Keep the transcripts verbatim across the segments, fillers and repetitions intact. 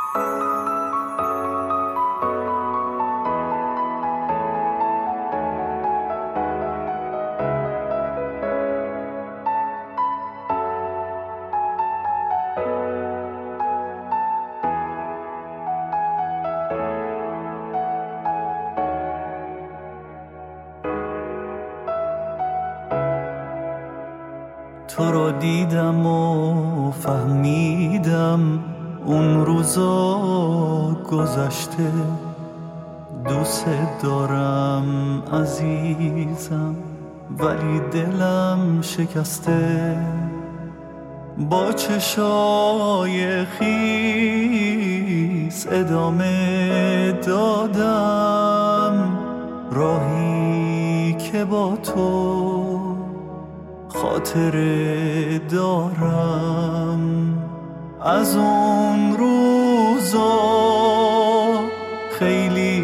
تو رو دیدم و فهمیدم اون روزا گذشته، دوست دارم عزیزم ولی دلم شکسته. با چشای خیس ادامه دادم راهی که با تو خاطره دارم. از اون روزا خیلی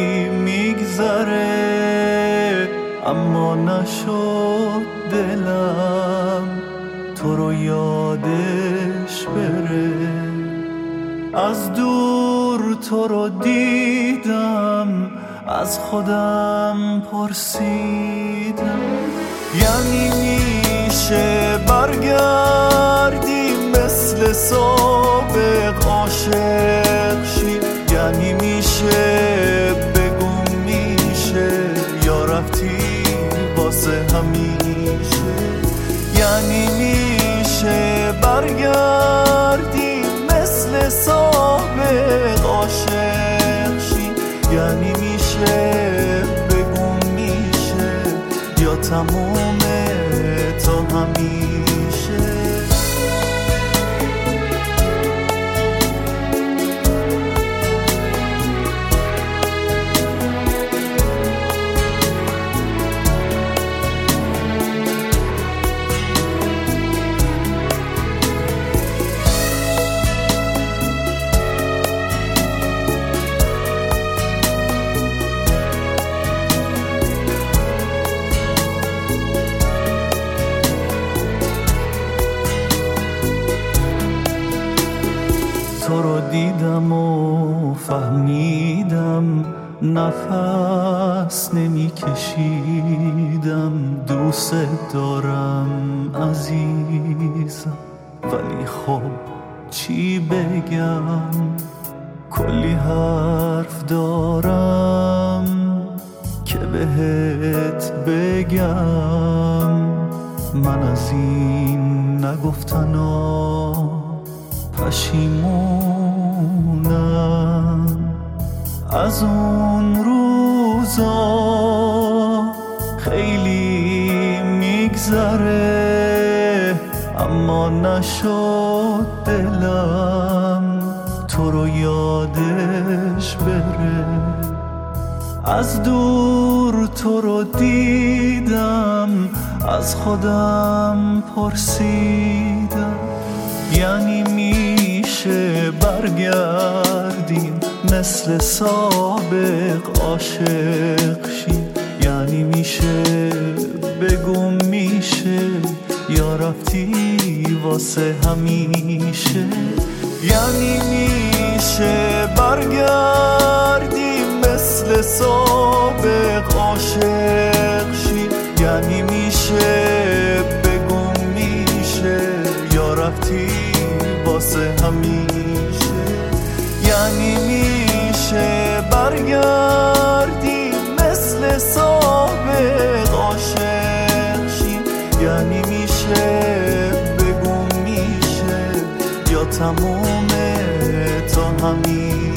میگذره اما نشد دلم تو رو یادش بره. از دور تو رو دیدم از خودم پرسیدم یعنی میشه برگردی مثل سابق عاشق شی؟ یعنی میشه بگم میشه یا رفتی واسه همیشه؟ یعنی میشه برگردی مثل سابق عاشق شی؟ یعنی میشه بگم میشه یا تمومه تا همیشه؟ تو رو دیدم و فهمیدم نفس نمی کشیدم. دوست دارم عزیزم ولی خب چی بگم؟ کلی حرف دارم که بهت بگم. من از این نگفتنا پشیمونم. از اون روزا خیلی میگذره اما نشد دلم تو رو یادش بره. از دور تو رو دیدم از خودم پرسیدم یعنی میشه برگردیم مثل سابق عاشق شیم؟ یعنی میشه بگم میشه یا رفتی واسه همیشه؟ یعنی میشه برگردیم مثل سابق عاشق شیم؟ یعنی میشه بگم میشه یا رفتی واسه همیشه؟ یعنی میشه برگردیم مثل سابق عاشق شیم؟ یعنی میشه بگم میشه یا تمومه تا همیشه؟